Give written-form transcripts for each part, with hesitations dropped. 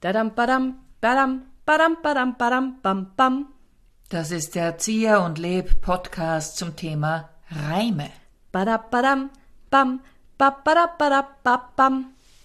Dadam, badam, badam, badam, badam, badam, bam, bam. Das ist der Erzieher und Leb-Podcast zum Thema Reime. Badab, badam, bam, bab, badab, badab, bab, bam.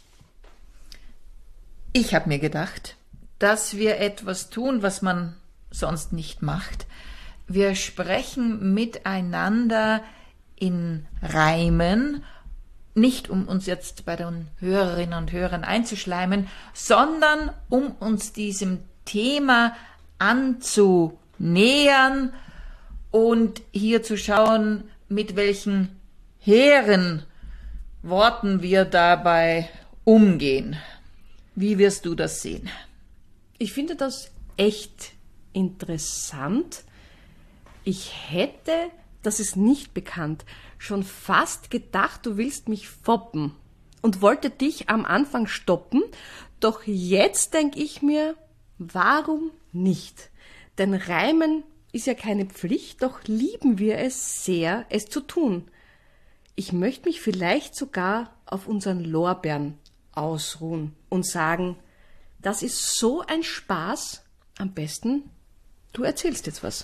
Ich habe mir gedacht, dass wir etwas tun, was man sonst nicht macht. Wir sprechen miteinander in Reimen, nicht um uns jetzt bei den Hörerinnen und Hörern einzuschleimen, sondern um uns diesem Thema anzunähern und hier zu schauen, mit welchen hehren Worten wir dabei umgehen. Wie wirst du das sehen? Ich finde das echt interessant. Ich hätte, das ist nicht bekannt, schon fast gedacht, du willst mich foppen und wollte dich am Anfang stoppen, doch jetzt denke ich mir, warum nicht? Denn Reimen ist ja keine Pflicht, doch lieben wir es sehr, es zu tun. Ich möchte mich vielleicht sogar auf unseren Lorbeeren ausruhen und sagen, das ist so ein Spaß, am besten, du erzählst jetzt was.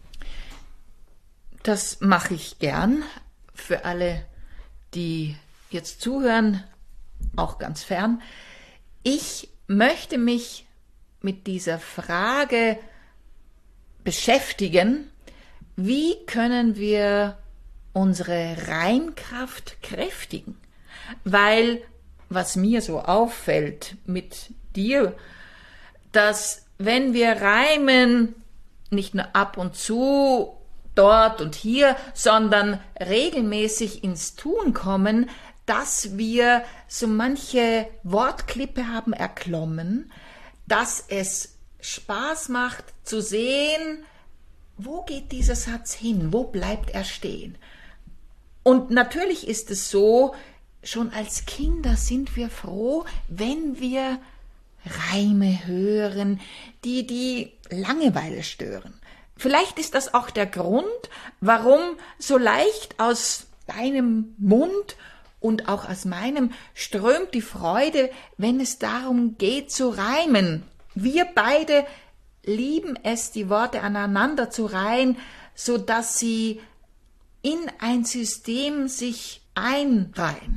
Das mache ich gern. Für alle, die jetzt zuhören, auch ganz fern. Ich möchte mich mit dieser Frage beschäftigen, wie können wir unsere Reimkraft kräftigen? Weil, was mir so auffällt mit dir, dass wenn wir reimen, nicht nur ab und zu dort und hier, sondern regelmäßig ins Tun kommen, dass wir so manche Wortklippe haben erklommen, dass es Spaß macht zu sehen, wo geht dieser Satz hin, wo bleibt er stehen. Und natürlich ist es so, schon als Kinder sind wir froh, wenn wir Reime hören, die Langeweile stören. Vielleicht ist das auch der Grund, warum so leicht aus deinem Mund und auch aus meinem strömt die Freude, wenn es darum geht zu reimen. Wir beide lieben es, die Worte aneinander zu reihen, so dass sie in ein System sich einreihen.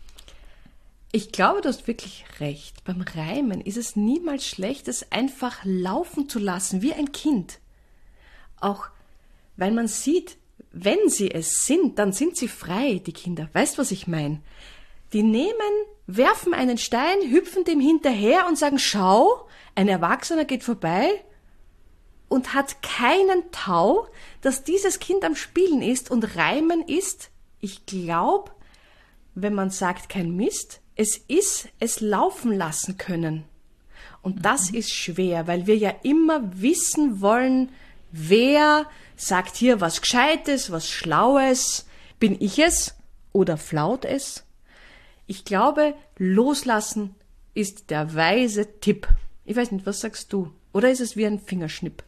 Ich glaube, du hast wirklich recht. Beim Reimen ist es niemals schlecht, es einfach laufen zu lassen, wie ein Kind. Auch weil man sieht, wenn sie es sind, dann sind sie frei, die Kinder. Weißt, was ich meine? Die nehmen, werfen einen Stein, hüpfen dem hinterher und sagen, schau, ein Erwachsener geht vorbei und hat keinen Tau, dass dieses Kind am Spielen ist und Reimen ist, ich glaube, wenn man sagt, kein Mist, es ist es laufen lassen können. Und das ist schwer, weil wir ja immer wissen wollen, wer sagt hier was Gescheites, was Schlaues? Bin ich es oder flaut es? Ich glaube, loslassen ist der weise Tipp. Ich weiß nicht, was sagst du? Oder ist es wie ein Fingerschnipp?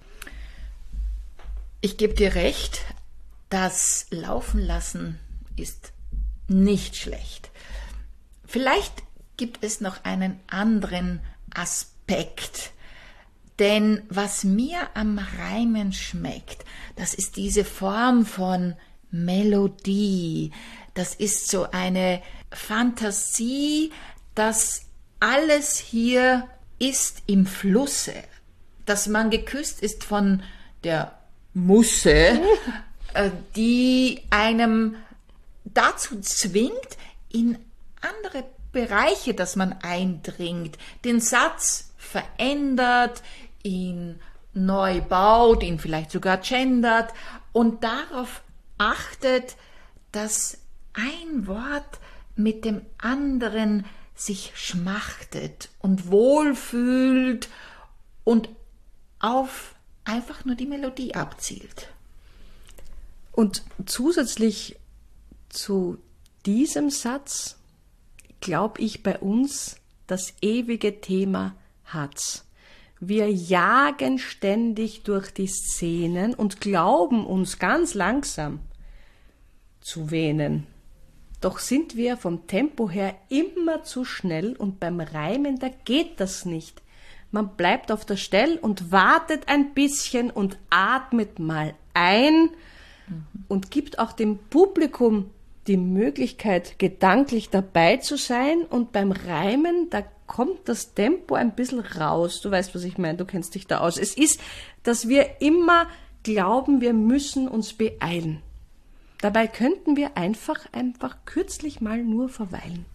Ich gebe dir recht, das Laufen lassen ist nicht schlecht. Vielleicht gibt es noch einen anderen Aspekt. Denn was mir am Reimen schmeckt, das ist diese Form von Melodie. Das ist so eine Fantasie, dass alles hier ist im Flusse. Dass man geküsst ist von der Musse, die einem dazu zwingt, in andere Bereiche, dass man eindringt, den Satz verändert, ihn neu baut, ihn vielleicht sogar gendert und darauf achtet, dass ein Wort mit dem anderen sich schmachtet und wohlfühlt und auf einfach nur die Melodie abzielt. Und zusätzlich zu diesem Satz glaube ich bei uns das ewige Thema hat's. Wir jagen ständig durch die Szenen und glauben uns ganz langsam zu wähnen. Doch sind wir vom Tempo her immer zu schnell und beim Reimen, da geht das nicht, man bleibt auf der Stelle und wartet ein bisschen und atmet mal ein und gibt auch dem Publikum die Möglichkeit, gedanklich dabei zu sein. Und beim Reimen, da kommt das Tempo ein bisschen raus. Du weißt, was ich meine, du kennst dich da aus. Es ist, dass wir immer glauben, wir müssen uns beeilen. Dabei könnten wir einfach kürzlich mal nur verweilen.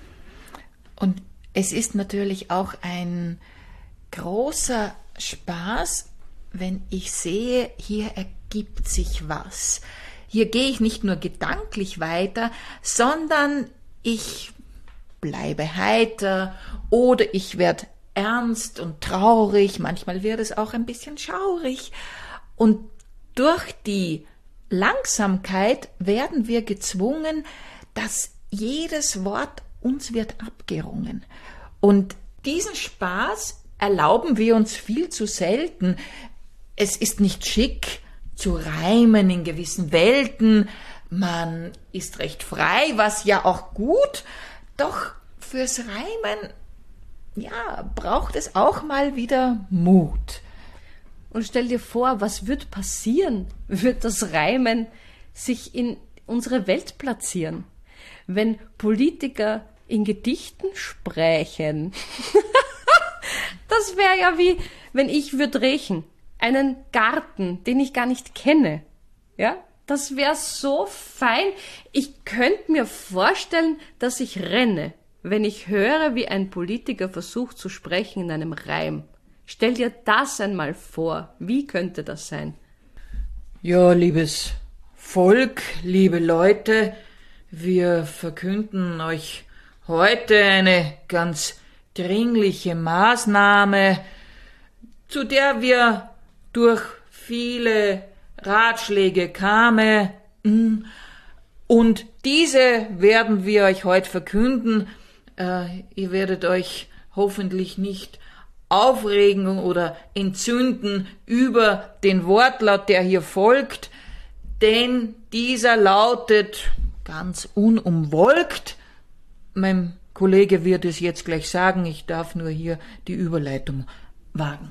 Und es ist natürlich auch ein großer Spaß, wenn ich sehe, hier ergibt sich was. Hier gehe ich nicht nur gedanklich weiter, sondern ich bleibe heiter oder ich werde ernst und traurig, manchmal wird es auch ein bisschen schaurig. Und durch die Langsamkeit werden wir gezwungen, dass jedes Wort uns wird abgerungen. Und diesen Spaß erlauben wir uns viel zu selten. Es ist nicht schick zu reimen in gewissen Welten. Man ist recht frei, was ja auch gut. Doch fürs Reimen, ja, braucht es auch mal wieder Mut. Und stell dir vor, was wird passieren, wird das Reimen sich in unsere Welt platzieren, wenn Politiker in Gedichten sprechen. Das wäre ja wie, wenn ich würde riechen, einen Garten, den ich gar nicht kenne. Ja, das wäre so fein. Ich könnte mir vorstellen, dass ich renne, wenn ich höre, wie ein Politiker versucht zu sprechen in einem Reim. Stell dir das einmal vor. Wie könnte das sein? Ja, liebes Volk, liebe Leute, wir verkünden euch heute eine ganz dringliche Maßnahme, zu der wir durch viele Ratschläge kamen, und diese werden wir euch heute verkünden. Ihr werdet euch hoffentlich nicht aufregen oder entzünden über den Wortlaut, der hier folgt, denn dieser lautet ganz unumwolkt. Mein Kollege wird es jetzt gleich sagen, ich darf nur hier die Überleitung wagen.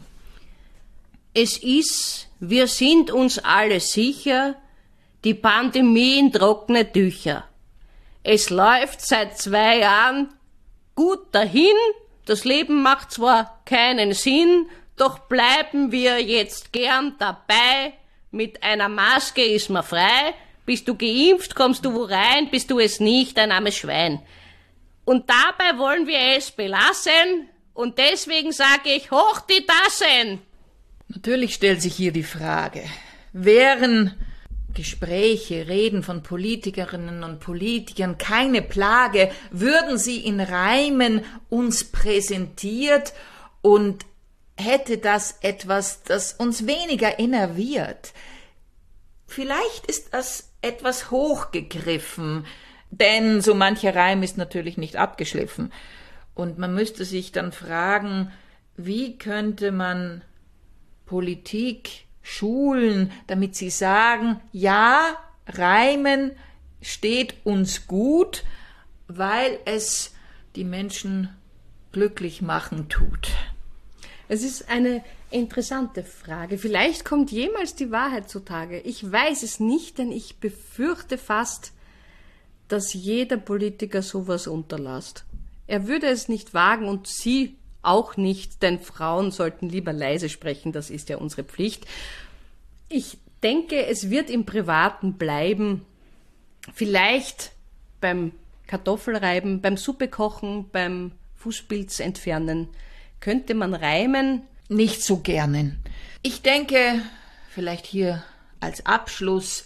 Es ist, wir sind uns alle sicher, die Pandemie in trockene Tücher. Es läuft seit 2 Jahren gut dahin, das Leben macht zwar keinen Sinn, doch bleiben wir jetzt gern dabei. Mit einer Maske ist man frei. Bist du geimpft, kommst du wo rein, bist du es nicht, ein armes Schwein. Und dabei wollen wir es belassen und deswegen sage ich, hoch die Tassen. Natürlich stellt sich hier die Frage, wären Gespräche, Reden von Politikerinnen und Politikern keine Plage, würden sie in Reimen uns präsentiert und hätte das etwas, das uns weniger innerviert. Vielleicht ist das etwas hochgegriffen, denn so mancher Reim ist natürlich nicht abgeschliffen. Und man müsste sich dann fragen, wie könnte man Politik schulen, damit sie sagen, ja, Reimen steht uns gut, weil es die Menschen glücklich machen tut. Es ist eine interessante Frage. Vielleicht kommt jemals die Wahrheit zutage. Ich weiß es nicht, denn ich befürchte fast, dass jeder Politiker sowas unterlässt. Er würde es nicht wagen und Sie auch nicht, denn Frauen sollten lieber leise sprechen, das ist ja unsere Pflicht. Ich denke, es wird im Privaten bleiben. Vielleicht beim Kartoffelreiben, beim Suppekochen, beim Fußpilz entfernen. Könnte man reimen? Nicht so gerne. Ich denke, vielleicht hier als Abschluss,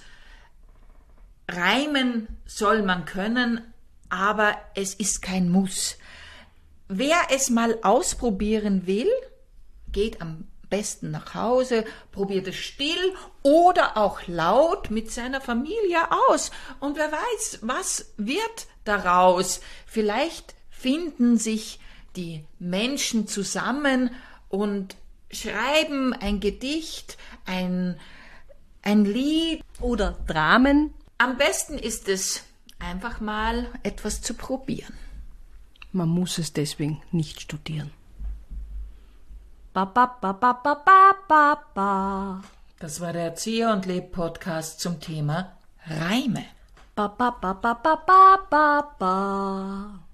reimen soll man können, aber es ist kein Muss. Wer es mal ausprobieren will, geht am besten nach Hause, probiert es still oder auch laut mit seiner Familie aus. Und wer weiß, was wird daraus? Vielleicht finden sich die Menschen zusammen und schreiben ein Gedicht, ein Lied oder Dramen. Am besten ist es, einfach mal etwas zu probieren. Man muss es deswegen nicht studieren. Ba, ba, ba, ba, ba, ba, ba, ba. Das war der Erzieher und Leb Podcast zum Thema Reime. Ba, ba, ba, ba, ba, ba, ba, ba.